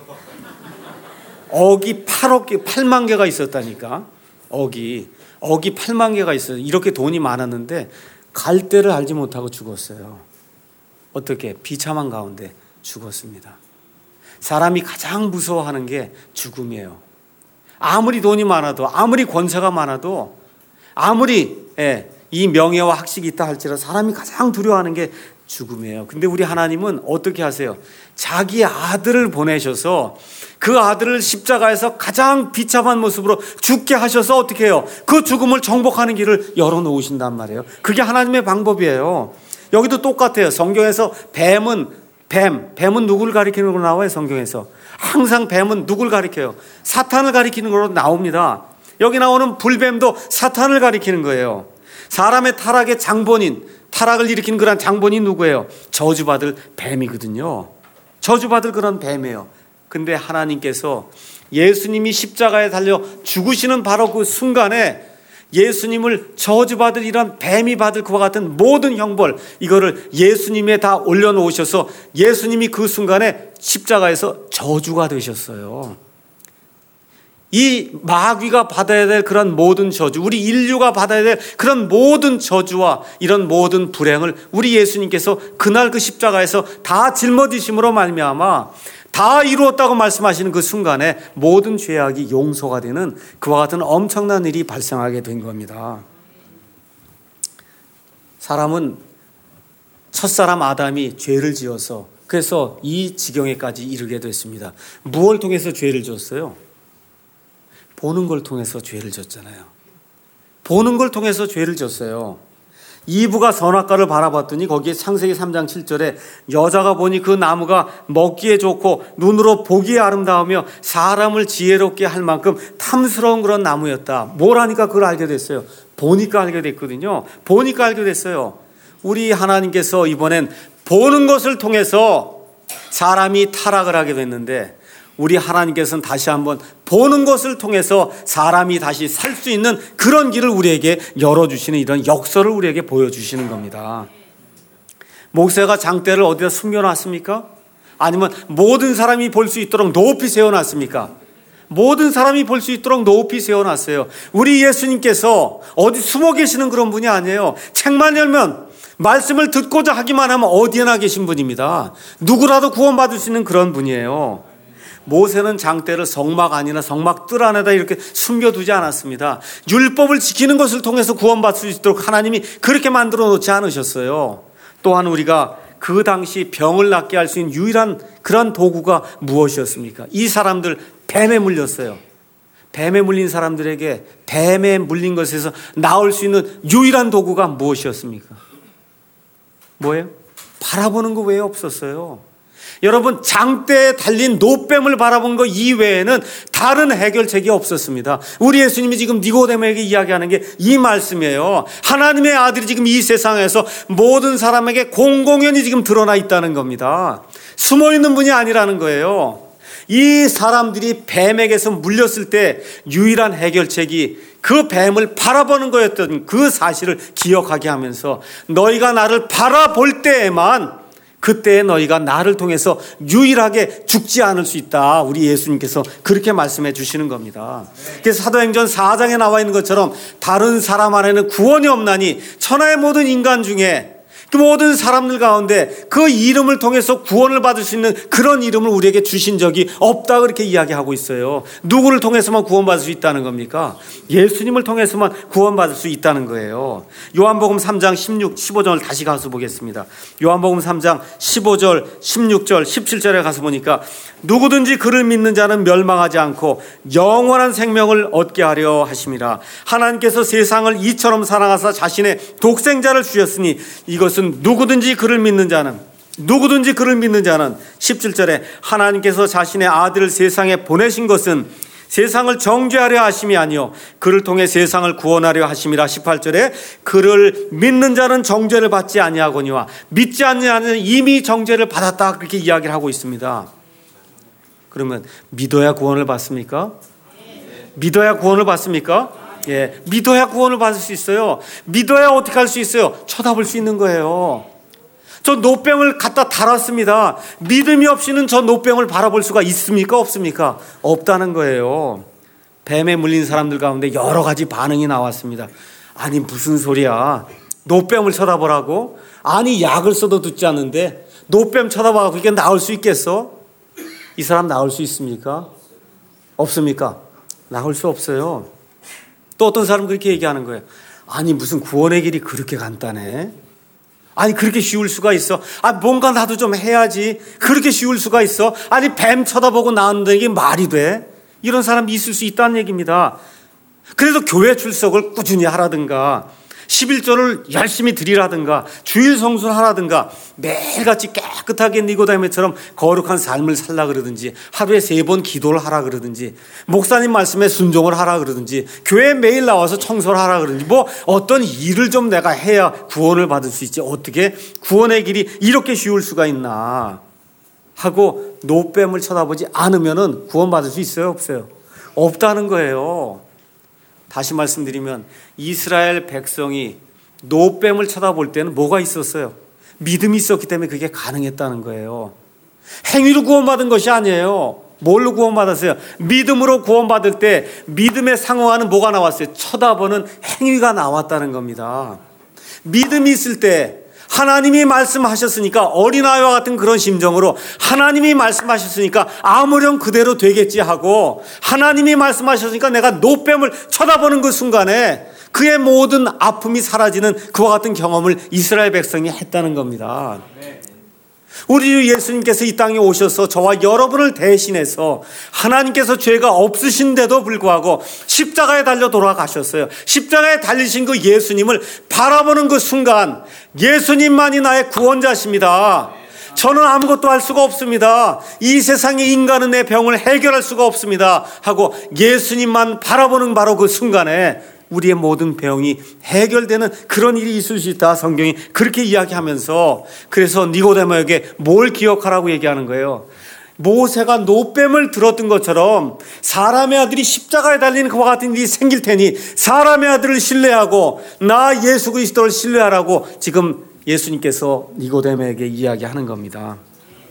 억이 팔억 개, 팔만 개가 있었다니까. 억이. 억이 팔만 개가 있어요. 이렇게 돈이 많았는데 갈 데를 알지 못하고 죽었어요. 어떻게? 비참한 가운데 죽었습니다. 사람이 가장 무서워하는 게 죽음이에요. 아무리 돈이 많아도, 아무리 권세가 많아도, 아무리 예, 이 명예와 학식이 있다 할지라도 사람이 가장 두려워하는 게 죽음이에요. 근데 우리 하나님은 어떻게 하세요? 자기 아들을 보내셔서 그 아들을 십자가에서 가장 비참한 모습으로 죽게 하셔서 어떻게 해요? 그 죽음을 정복하는 길을 열어놓으신단 말이에요. 그게 하나님의 방법이에요. 여기도 똑같아요. 성경에서 뱀은 뱀, 뱀은 누구를 가리키는 걸로 나와요? 성경에서 항상 뱀은 누구를 가리켜요? 사탄을 가리키는 걸로 나옵니다. 여기 나오는 불뱀도 사탄을 가리키는 거예요. 사람의 타락의 장본인, 타락을 일으키는 그런 장본이 누구예요? 저주받을 뱀이거든요. 저주받을 그런 뱀이에요. 근데 하나님께서 예수님이 십자가에 달려 죽으시는 바로 그 순간에 예수님을 저주받을 이런 뱀이 받을 그와 같은 모든 형벌, 이거를 예수님에 다 올려놓으셔서 예수님이 그 순간에 십자가에서 저주가 되셨어요. 이 마귀가 받아야 될 그런 모든 저주, 우리 인류가 받아야 될 그런 모든 저주와 이런 모든 불행을 우리 예수님께서 그날 그 십자가에서 다 짊어지심으로 말미암아 다 이루었다고 말씀하시는 그 순간에 모든 죄악이 용서가 되는 그와 같은 엄청난 일이 발생하게 된 겁니다. 사람은 첫사람 아담이 죄를 지어서 그래서 이 지경에까지 이르게 됐습니다. 무엇을 통해서 죄를 지었어요? 보는 걸 통해서 죄를 졌잖아요. 보는 걸 통해서 죄를 졌어요. 이브가 선악과를 바라봤더니 거기에 창세기 삼 장 칠 절에 여자가 보니 그 나무가 먹기에 좋고 눈으로 보기에 아름다우며 사람을 지혜롭게 할 만큼 탐스러운 그런 나무였다. 뭘 하니까 그걸 알게 됐어요? 보니까 알게 됐거든요. 보니까 알게 됐어요. 우리 하나님께서 이번엔 보는 것을 통해서 사람이 타락을 하게 됐는데 우리 하나님께서는 다시 한번 보는 것을 통해서 사람이 다시 살 수 있는 그런 길을 우리에게 열어주시는 이런 역설을 우리에게 보여주시는 겁니다. 모세가 장대를 어디다 숨겨놨습니까? 아니면 모든 사람이 볼 수 있도록 높이 세워놨습니까? 모든 사람이 볼 수 있도록 높이 세워놨어요. 우리 예수님께서 어디 숨어 계시는 그런 분이 아니에요. 책만 열면 말씀을 듣고자 하기만 하면 어디에나 계신 분입니다. 누구라도 구원받을 수 있는 그런 분이에요. 모세는 장대를 성막 안이나 성막 뜰 안에다 이렇게 숨겨두지 않았습니다. 율법을 지키는 것을 통해서 구원받을 수 있도록 하나님이 그렇게 만들어 놓지 않으셨어요. 또한 우리가 그 당시 병을 낫게 할 수 있는 유일한 그런 도구가 무엇이었습니까? 이 사람들 뱀에 물렸어요. 뱀에 물린 사람들에게 뱀에 물린 것에서 나올 수 있는 유일한 도구가 무엇이었습니까? 뭐예요? 바라보는 거 외에 없었어요. 여러분, 장대에 달린 노뱀을 바라본 것 이외에는 다른 해결책이 없었습니다. 우리 예수님이 지금 니고데모에게 이야기하는 게 이 말씀이에요. 하나님의 아들이 지금 이 세상에서 모든 사람에게 공공연히 지금 드러나 있다는 겁니다. 숨어 있는 분이 아니라는 거예요. 이 사람들이 뱀에게서 물렸을 때 유일한 해결책이 그 뱀을 바라보는 거였던 그 사실을 기억하게 하면서 너희가 나를 바라볼 때에만 그때 너희가 나를 통해서 유일하게 죽지 않을 수 있다. 우리 예수님께서 그렇게 말씀해 주시는 겁니다. 그래서 사도행전 사 장에 나와 있는 것처럼 다른 사람 안에는 구원이 없나니 천하의 모든 인간 중에 그 모든 사람들 가운데 그 이름을 통해서 구원을 받을 수 있는 그런 이름을 우리에게 주신 적이 없다 그렇게 이야기하고 있어요. 누구를 통해서만 구원받을 수 있다는 겁니까? 예수님을 통해서만 구원받을 수 있다는 거예요. 요한복음 삼 장 십육, 십오 절을 다시 가서 보겠습니다. 요한복음 삼 장 십오 절, 십육 절, 십칠 절에 가서 보니까 누구든지 그를 믿는 자는 멸망하지 않고 영원한 생명을 얻게 하려 하심이라. 하나님께서 세상을 이처럼 사랑하사 자신의 독생자를 주셨으니 이것은 누구든지 그를 믿는 자는 누구든지 그를 믿는 자는 십칠 절에 하나님께서 자신의 아들을 세상에 보내신 것은 세상을 정죄하려 하심이 아니요 그를 통해 세상을 구원하려 하심이라. 십팔 절에 그를 믿는 자는 정죄를 받지 아니하거니와 믿지 않는 자는 이미 정죄를 받았다 그렇게 이야기를 하고 있습니다. 그러면 믿어야 구원을 받습니까? 믿어야 구원을 받습니까? 예, 믿어야 구원을 받을 수 있어요. 믿어야 어떻게 할 수 있어요? 쳐다볼 수 있는 거예요. 저 노병을 갖다 달았습니다. 믿음이 없이는 저 노병을 바라볼 수가 있습니까? 없습니까? 없다는 거예요. 뱀에 물린 사람들 가운데 여러 가지 반응이 나왔습니다. 아니 무슨 소리야? 노병을 쳐다보라고? 아니 약을 써도 듣지 않는데 노병 쳐다봐서 이게 나을 수 있겠어? 이 사람 나을 수 있습니까? 없습니까? 나을 수 없어요. 또 어떤 사람은 그렇게 얘기하는 거예요. 아니 무슨 구원의 길이 그렇게 간단해? 아니 그렇게 쉬울 수가 있어? 아 뭔가 나도 좀 해야지. 그렇게 쉬울 수가 있어? 아니 뱀 쳐다보고 나왔는데 이게 말이 돼? 이런 사람이 있을 수 있다는 얘기입니다. 그래서 교회 출석을 꾸준히 하라든가 십일조를 열심히 드리라든가 주일 성수를 하라든가 매일같이 깨끗하게 니고데모처럼 거룩한 삶을 살라 그러든지 하루에 세 번 기도를 하라 그러든지 목사님 말씀에 순종을 하라 그러든지 교회에 매일 나와서 청소를 하라 그러든지 뭐 어떤 일을 좀 내가 해야 구원을 받을 수 있지 어떻게 구원의 길이 이렇게 쉬울 수가 있나 하고 노뱀을 쳐다보지 않으면 구원받을 수 있어요? 없어요? 없다는 거예요. 다시 말씀드리면 이스라엘 백성이 노뱀을 쳐다볼 때는 뭐가 있었어요? 믿음이 있었기 때문에 그게 가능했다는 거예요. 행위로 구원받은 것이 아니에요. 뭘로 구원받았어요? 믿음으로 구원받을 때 믿음에 상응하는 뭐가 나왔어요? 쳐다보는 행위가 나왔다는 겁니다. 믿음이 있을 때 하나님이 말씀하셨으니까 어린아이와 같은 그런 심정으로 하나님이 말씀하셨으니까 아무렴 그대로 되겠지 하고 하나님이 말씀하셨으니까 내가 노뱀을 쳐다보는 그 순간에 그의 모든 아픔이 사라지는 그와 같은 경험을 이스라엘 백성이 했다는 겁니다. 우리 주 예수님께서 이 땅에 오셔서 저와 여러분을 대신해서 하나님께서 죄가 없으신데도 불구하고 십자가에 달려 돌아가셨어요. 십자가에 달리신 그 예수님을 바라보는 그 순간 예수님만이 나의 구원자십니다. 저는 아무것도 할 수가 없습니다. 이 세상의 인간은 내 병을 해결할 수가 없습니다 하고 예수님만 바라보는 바로 그 순간에 우리의 모든 병이 해결되는 그런 일이 있을 수 있다. 성경이 그렇게 이야기하면서 그래서 니고데모에게 뭘 기억하라고 얘기하는 거예요. 모세가 노뱀을 들었던 것처럼 사람의 아들이 십자가에 달리는 그와 같은 일이 생길 테니 사람의 아들을 신뢰하고 나 예수 그리스도를 신뢰하라고 지금 예수님께서 니고데모에게 이야기하는 겁니다.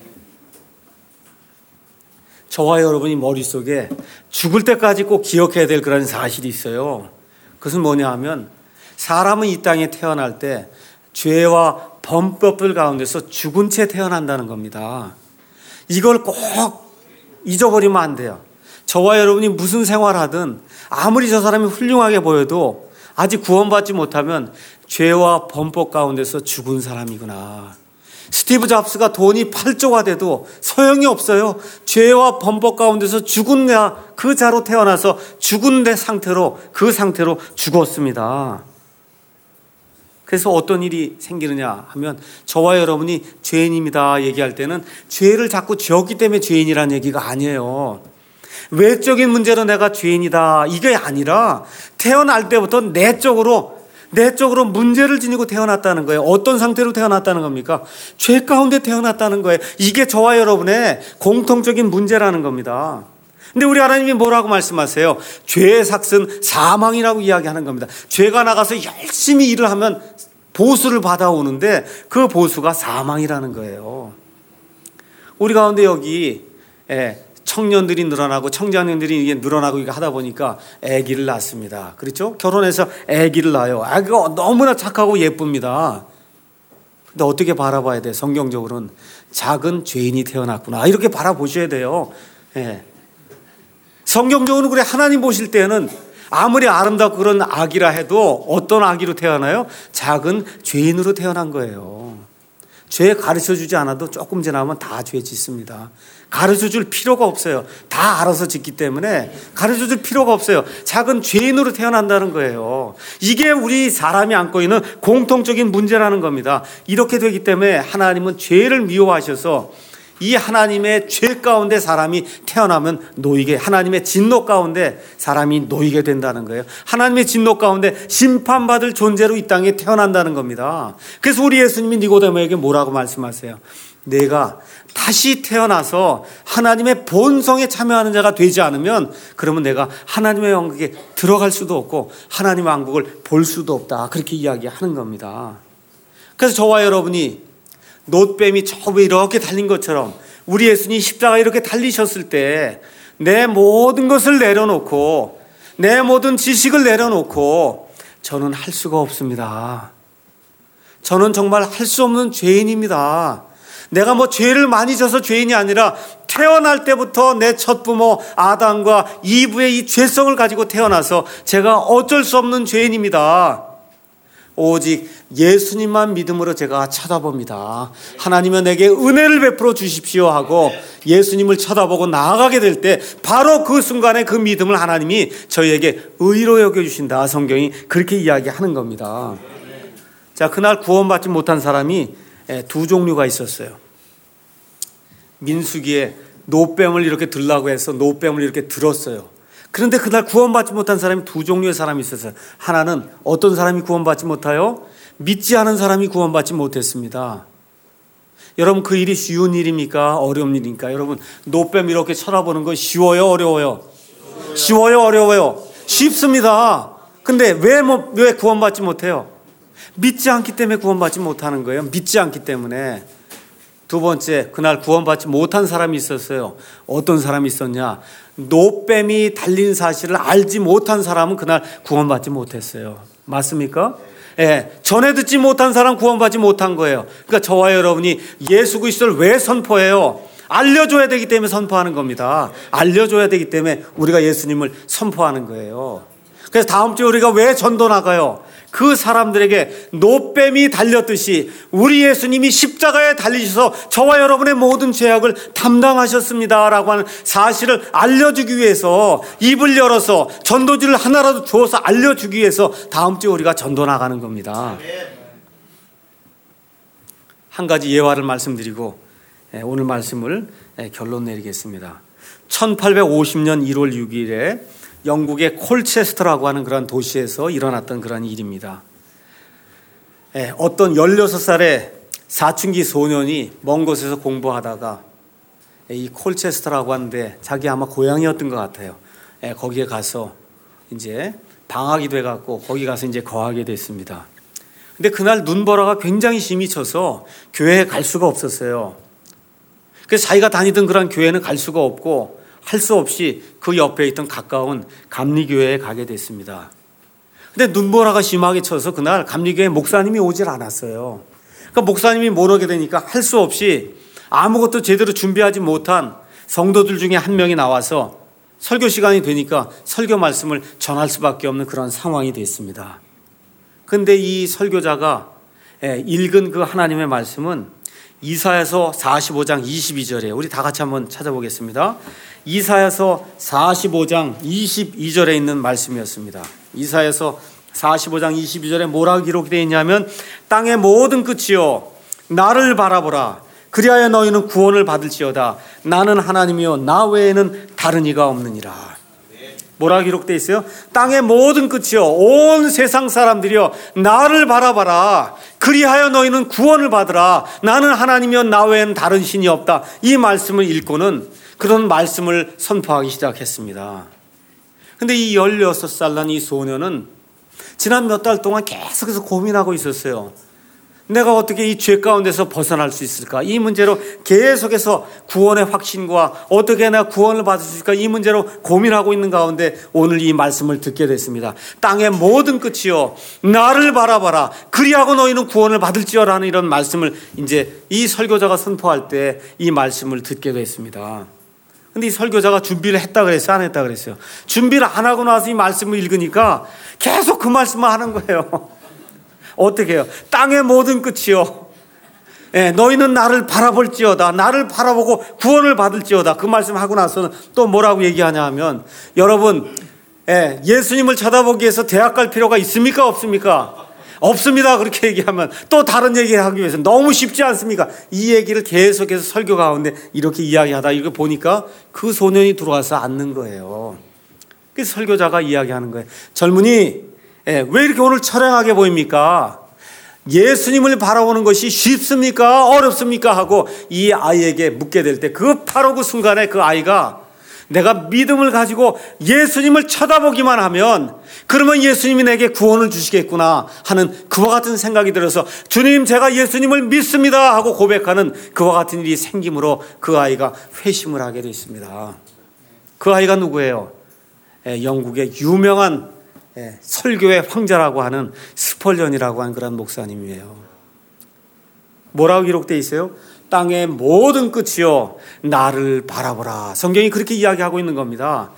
저와 여러분이 머릿속에 죽을 때까지 꼭 기억해야 될 그런 사실이 있어요. 그것은 뭐냐 하면 사람은 이 땅에 태어날 때 죄와 범법들 가운데서 죽은 채 태어난다는 겁니다. 이걸 꼭 잊어버리면 안 돼요. 저와 여러분이 무슨 생활하든 아무리 저 사람이 훌륭하게 보여도 아직 구원받지 못하면 죄와 범법 가운데서 죽은 사람이구나. 스티브 잡스가 돈이 팔조가 돼도 소용이 없어요. 죄와 범법 가운데서 죽은 그 자로 태어나서 죽은 내 상태로 그 상태로 죽었습니다. 그래서 어떤 일이 생기느냐 하면 저와 여러분이 죄인입니다 얘기할 때는 죄를 자꾸 지었기 때문에 죄인이라는 얘기가 아니에요. 외적인 문제로 내가 죄인이다 이게 아니라 태어날 때부터 내적으로 내적으로 문제를 지니고 태어났다는 거예요. 어떤 상태로 태어났다는 겁니까? 죄 가운데 태어났다는 거예요. 이게 저와 여러분의 공통적인 문제라는 겁니다. 근데 우리 하나님이 뭐라고 말씀하세요? 죄의 삭은 사망이라고 이야기하는 겁니다. 죄가 나가서 열심히 일을 하면 보수를 받아오는데 그 보수가 사망이라는 거예요. 우리 가운데 여기 청년들이 늘어나고 청장년들이 늘어나고 이거 하다 보니까 아기를 낳습니다. 그렇죠? 결혼해서 아기를 낳아요. 아기가 너무나 착하고 예쁩니다. 근데 어떻게 바라봐야 돼? 성경적으로는 작은 죄인이 태어났구나, 이렇게 바라보셔야 돼요. 예. 성경적으로 그래, 하나님 보실 때는 아무리 아름답고 그런 아기라 해도 어떤 아기로 태어나요? 작은 죄인으로 태어난 거예요. 죄 가르쳐주지 않아도 조금 지나면 다 죄 짓습니다. 가르쳐줄 필요가 없어요. 다 알아서 짓기 때문에 가르쳐줄 필요가 없어요. 작은 죄인으로 태어난다는 거예요. 이게 우리 사람이 안고 있는 공통적인 문제라는 겁니다. 이렇게 되기 때문에 하나님은 죄를 미워하셔서 이 하나님의 죄 가운데 사람이 태어나면 놓이게, 하나님의 진노 가운데 사람이 놓이게 된다는 거예요. 하나님의 진노 가운데 심판받을 존재로 이 땅에 태어난다는 겁니다. 그래서 우리 예수님이 니고데모에게 뭐라고 말씀하세요? 내가 다시 태어나서 하나님의 본성에 참여하는 자가 되지 않으면 그러면 내가 하나님의 왕국에 들어갈 수도 없고 하나님의 왕국을 볼 수도 없다, 그렇게 이야기하는 겁니다. 그래서 저와 여러분이 놋뱀이 저 위에 이렇게 달린 것처럼 우리 예수님이 십자가에 이렇게 달리셨을 때 내 모든 것을 내려놓고 내 모든 지식을 내려놓고 저는 할 수가 없습니다. 저는 정말 할 수 없는 죄인입니다. 내가 뭐 죄를 많이 져서 죄인이 아니라 태어날 때부터 내 첫 부모 아담과 이브의 이 죄성을 가지고 태어나서 제가 어쩔 수 없는 죄인입니다. 오직 예수님만 믿음으로 제가 쳐다봅니다. 하나님은 내게 은혜를 베풀어 주십시오 하고 예수님을 쳐다보고 나아가게 될 때 바로 그 순간에 그 믿음을 하나님이 저희에게 의로 여겨주신다, 성경이 그렇게 이야기하는 겁니다. 자, 그날 구원받지 못한 사람이 두 종류가 있었어요. 민수기에 놋뱀을 이렇게 들라고 해서 놋뱀을 이렇게 들었어요. 그런데 그날 구원받지 못한 사람이 두 종류의 사람이 있었어요. 하나는 어떤 사람이 구원받지 못해요? 믿지 않은 사람이 구원받지 못했습니다. 여러분, 그 일이 쉬운 일입니까? 어려운 일입니까? 여러분, 놋뱀 이렇게 쳐다보는 거 쉬워요? 어려워요? 쉬워요? 어려워요? 쉽습니다. 근데 왜, 뭐, 왜 구원받지 못해요? 믿지 않기 때문에 구원받지 못하는 거예요. 믿지 않기 때문에. 두 번째, 그날 구원받지 못한 사람이 있었어요. 어떤 사람이 있었냐? 놋뱀이 달린 사실을 알지 못한 사람은 그날 구원받지 못했어요. 맞습니까? 예, 전에 듣지 못한 사람 구원받지 못한 거예요. 그러니까 저와 여러분이 예수 그리스도를 왜 선포해요? 알려줘야 되기 때문에 선포하는 겁니다. 알려줘야 되기 때문에 우리가 예수님을 선포하는 거예요. 그래서 다음 주에 우리가 왜 전도 나가요? 그 사람들에게 놋뱀이 달렸듯이 우리 예수님이 십자가에 달리셔서 저와 여러분의 모든 죄악을 담당하셨습니다 라고 하는 사실을 알려주기 위해서, 입을 열어서 전도지를 하나라도 주어서 알려주기 위해서 다음 주에 우리가 전도 나가는 겁니다. 한 가지 예화를 말씀드리고 오늘 말씀을 결론 내리겠습니다. 천팔백오십 년 일월 육일에 영국의 콜체스터라고 하는 그런 도시에서 일어났던 그런 일입니다. 예, 어떤 열여섯 살의 사춘기 소년이 먼 곳에서 공부하다가 이 콜체스터라고 하는데 자기 아마 고향이었던 것 같아요. 예, 거기에 가서 이제 방학이 돼갖고 거기 가서 이제 거하게 됐습니다. 근데 그날 눈보라가 굉장히 심히 쳐서 교회에 갈 수가 없었어요. 그래서 자기가 다니던 그런 교회는 갈 수가 없고 할 수 없이 그 옆에 있던 가까운 감리교회에 가게 됐습니다. 근데 눈보라가 심하게 쳐서 그날 감리교회 목사님이 오질 않았어요. 그러니까 목사님이 못 오게 되니까 할 수 없이 아무것도 제대로 준비하지 못한 성도들 중에 한 명이 나와서 설교 시간이 되니까 설교 말씀을 전할 수밖에 없는 그런 상황이 됐습니다. 그런데 이 설교자가 읽은 그 하나님의 말씀은 이사야서 사십오 장 이십이 절에 우리 다 같이 한번 찾아보겠습니다. 이사야서 사십오 장 이십이 절에 있는 말씀이었습니다. 이사야서 사십오 장 이십이 절에 뭐라고 기록이 되어 있냐면 땅의 모든 끝이여 나를 바라보라. 그리하여 너희는 구원을 받을지어다. 나는 하나님이요 나 외에는 다른 이가 없느니라. 뭐라 기록되어 있어요? 땅의 모든 끝이요 온 세상 사람들이여 나를 바라봐라. 그리하여 너희는 구원을 받으라. 나는 하나님이여 나 외에는 다른 신이 없다. 이 말씀을 읽고는 그런 말씀을 선포하기 시작했습니다. 근데 이 열여섯 살 난 이 소녀는 지난 몇 달 동안 계속해서 고민하고 있었어요. 내가 어떻게 이 죄 가운데서 벗어날 수 있을까? 이 문제로 계속해서 구원의 확신과 어떻게 내가 구원을 받을 수 있을까? 이 문제로 고민하고 있는 가운데 오늘 이 말씀을 듣게 됐습니다. 땅의 모든 끝이요 나를 바라봐라. 그리하고 너희는 구원을 받을지어라는 이런 말씀을 이제 이 설교자가 선포할 때 이 말씀을 듣게 됐습니다. 근데 이 설교자가 준비를 했다 그랬어요? 안 했다 그랬어요? 준비를 안 하고 나서 이 말씀을 읽으니까 계속 그 말씀만 하는 거예요. 어떻게 해요? 땅의 모든 끝이요 예, 너희는 나를 바라볼지어다. 나를 바라보고 구원을 받을지어다. 그 말씀하고 나서는 또 뭐라고 얘기하냐 하면 여러분 예, 예수님을 쳐다보기 위해서 대학 갈 필요가 있습니까? 없습니까? 없습니다. 그렇게 얘기하면 또 다른 얘기하기 위해서 너무 쉽지 않습니까? 이 얘기를 계속해서 설교 가운데 이렇게 이야기하다 이렇게 보니까 그 소년이 들어와서 앉는 거예요. 그래서 설교자가 이야기하는 거예요. 젊은이 예, 왜 이렇게 오늘 처량하게 보입니까? 예수님을 바라보는 것이 쉽습니까? 어렵습니까? 하고 이 아이에게 묻게 될 때 그 바로 그 순간에 그 아이가 내가 믿음을 가지고 예수님을 쳐다보기만 하면 그러면 예수님이 내게 구원을 주시겠구나 하는 그와 같은 생각이 들어서 주님 제가 예수님을 믿습니다 하고 고백하는 그와 같은 일이 생김으로 그 아이가 회심을 하게 됐습니다. 그 아이가 누구예요? 예, 영국의 유명한 예, 설교의 황제라고 하는 스펄전이라고 하는 그런 목사님이에요. 뭐라고 기록되어 있어요? 땅의 모든 끝이요 나를 바라보라. 성경이 그렇게 이야기하고 있는 겁니다.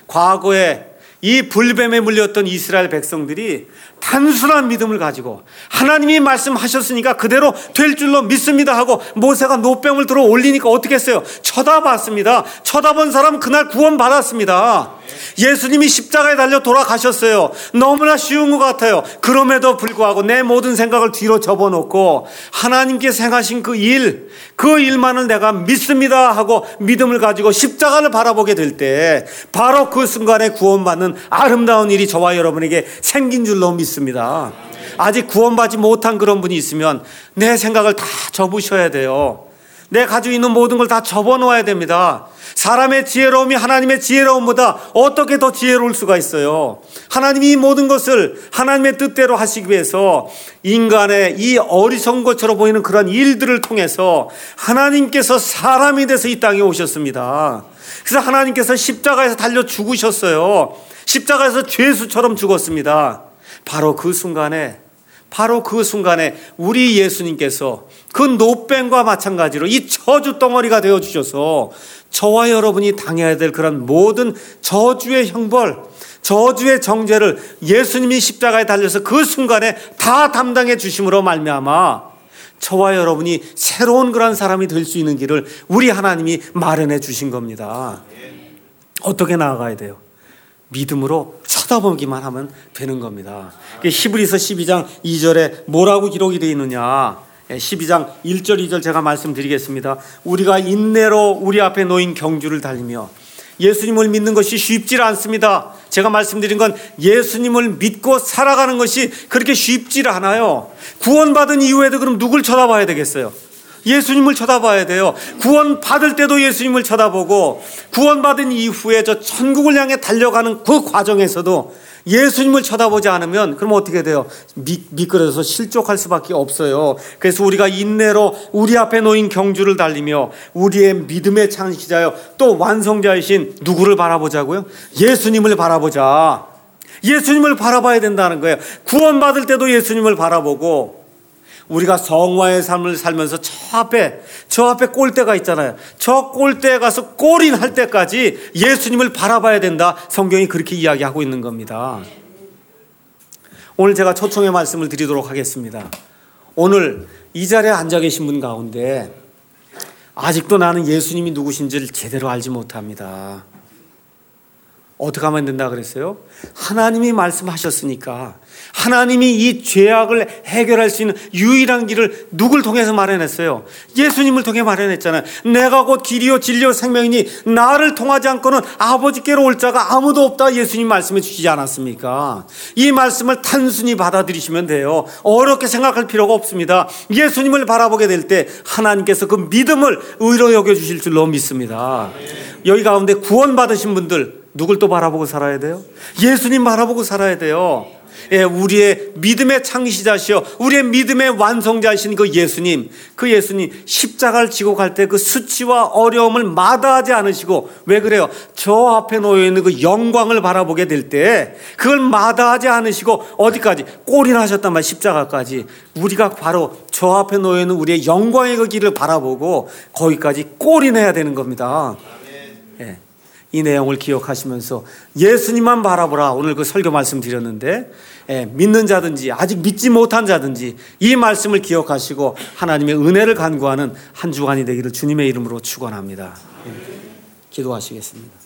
과거에 이 불뱀에 물렸던 이스라엘 백성들이 단순한 믿음을 가지고 하나님이 말씀하셨으니까 그대로 될 줄로 믿습니다 하고 모세가 노뱀을 들어 올리니까 어떻게 했어요? 쳐다봤습니다. 쳐다본 사람은 그날 구원 받았습니다. 예수님이 십자가에 달려 돌아가셨어요. 너무나 쉬운 것 같아요. 그럼에도 불구하고 내 모든 생각을 뒤로 접어놓고 하나님께서 행하신 그 일, 그 일만을 내가 믿습니다 하고 믿음을 가지고 십자가를 바라보게 될 때 바로 그 순간에 구원받는 아름다운 일이 저와 여러분에게 생긴 줄로 믿습니다. 아직 구원받지 못한 그런 분이 있으면 내 생각을 다 접으셔야 돼요. 내 가지고 있는 모든 걸 다 접어놓아야 됩니다. 사람의 지혜로움이 하나님의 지혜로움보다 어떻게 더 지혜로울 수가 있어요? 하나님이 이 모든 것을 하나님의 뜻대로 하시기 위해서 인간의 이 어리석은 것처럼 보이는 그런 일들을 통해서 하나님께서 사람이 돼서 이 땅에 오셨습니다. 그래서 하나님께서 십자가에서 달려 죽으셨어요. 십자가에서 죄수처럼 죽었습니다. 바로 그 순간에 바로 그 순간에 우리 예수님께서 그 노뱀과 마찬가지로 이 저주 덩어리가 되어주셔서 저와 여러분이 당해야 될 그런 모든 저주의 형벌, 저주의 정죄를 예수님이 십자가에 달려서 그 순간에 다 담당해 주심으로 말미암아 저와 여러분이 새로운 그런 사람이 될 수 있는 길을 우리 하나님이 마련해 주신 겁니다. 어떻게 나아가야 돼요? 믿음으로 쳐다보기만 하면 되는 겁니다. 히브리서 십이 장 이 절에 뭐라고 기록이 되어 있느냐? 십이 장 일 절 이 절 제가 말씀드리겠습니다. 우리가 인내로 우리 앞에 놓인 경주를 달리며 예수님을 믿는 것이 쉽지 않습니다. 제가 말씀드린 건 예수님을 믿고 살아가는 것이 그렇게 쉽지 않아요. 구원받은 이후에도 그럼 누굴 쳐다봐야 되겠어요? 예수님을 쳐다봐야 돼요. 구원 받을 때도 예수님을 쳐다보고 구원받은 이후에 저 천국을 향해 달려가는 그 과정에서도 예수님을 쳐다보지 않으면 그럼 어떻게 돼요? 미, 미끄러져서 실족할 수밖에 없어요. 그래서 우리가 인내로 우리 앞에 놓인 경주를 달리며 우리의 믿음의 창시자요 또 완성자이신 누구를 바라보자고요? 예수님을 바라보자. 예수님을 바라봐야 된다는 거예요. 구원받을 때도 예수님을 바라보고 우리가 성화의 삶을 살면서 저 앞에 저 앞에 골대가 있잖아요. 저 골대에 가서 골인할 때까지 예수님을 바라봐야 된다. 성경이 그렇게 이야기하고 있는 겁니다. 오늘 제가 초청의 말씀을 드리도록 하겠습니다. 오늘 이 자리에 앉아 계신 분 가운데 아직도 나는 예수님이 누구신지를 제대로 알지 못합니다. 어떻게 하면 된다 그랬어요? 하나님이 말씀하셨으니까, 하나님이 이 죄악을 해결할 수 있는 유일한 길을 누굴 통해서 마련했어요? 예수님을 통해 마련했잖아요. 내가 곧 길이요 진리요 생명이니 나를 통하지 않고는 아버지께로 올 자가 아무도 없다, 예수님 말씀해 주시지 않았습니까? 이 말씀을 단순히 받아들이시면 돼요. 어렵게 생각할 필요가 없습니다. 예수님을 바라보게 될 때 하나님께서 그 믿음을 의로 여겨주실 줄로 믿습니다. 여기 가운데 구원받으신 분들, 누굴 또 바라보고 살아야 돼요? 예수님 바라보고 살아야 돼요. 예, 우리의 믿음의 창시자시여 우리의 믿음의 완성자이신 그 예수님, 그 예수님 십자가를 지고 갈 때 그 수치와 어려움을 마다하지 않으시고, 왜 그래요? 저 앞에 놓여있는 그 영광을 바라보게 될 때 그걸 마다하지 않으시고 어디까지? 꼴인하셨단 말이에요. 십자가까지. 우리가 바로 저 앞에 놓여있는 우리의 영광의 그 길을 바라보고 거기까지 꼴인해야 되는 겁니다. 예. 이 내용을 기억하시면서 예수님만 바라보라, 오늘 그 설교 말씀 드렸는데, 예, 믿는 자든지 아직 믿지 못한 자든지 이 말씀을 기억하시고 하나님의 은혜를 간구하는 한 주간이 되기를 주님의 이름으로 축원합니다. 예, 기도하시겠습니다.